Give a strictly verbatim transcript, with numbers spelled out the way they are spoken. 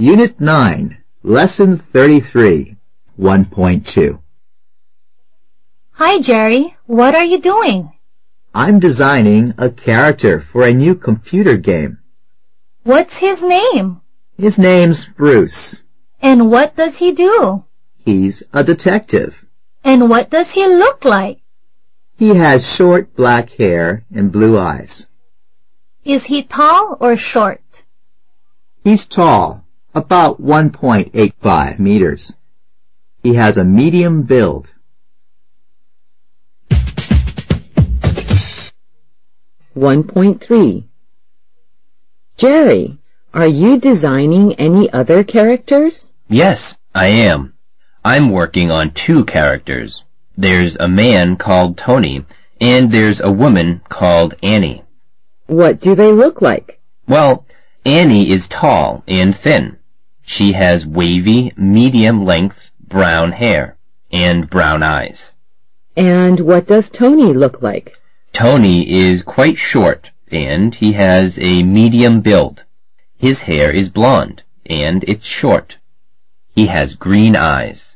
Unit nine, Lesson thirty-three, one point two. Hi, Jerry. What are you doing? I'm designing a character for a new computer game. What's his name? His name's Bruce. And what does he do? He's a detective. And what does he look like? He has short black hair and blue eyes. Is he tall or short? He's tall, about one point eight five meters. He has a medium build. one point three. Jerry, are you designing any other characters? Yes, I am. I'm working on two characters. There's a man called Tony, and there's a woman called Annie. What do they look like? Well, Annie is tall and thin. She has wavy, medium-length brown hair and brown eyes. And what does Tony look like? Tony is quite short, and he has a medium build. His hair is blonde, and it's short. He has green eyes.